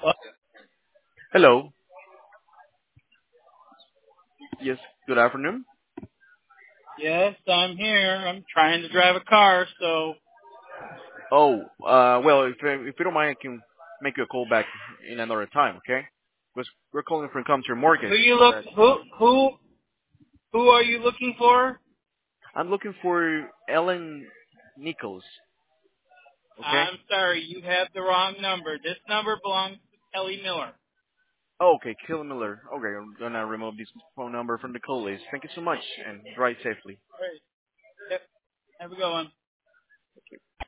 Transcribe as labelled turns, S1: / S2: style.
S1: Well,
S2: Hello. Yes, good afternoon.
S1: yes, I'm here. I'm trying to drive a car, so
S2: Well, if you don't mind, I can make you a call back in another time, okay? Because we're calling from Comter
S1: who
S2: Mortgage.
S1: you look
S2: But
S1: who are you looking for?
S2: I'm looking for Ellen Nichols, okay?
S1: I'm sorry, you have the wrong number. This number belongs to Kelly Miller.
S2: Oh, okay, Kill Miller. Okay, I'm gonna remove this phone number from the call list. Thank you so much, and drive safely.
S1: All right. Yep. Have a good one.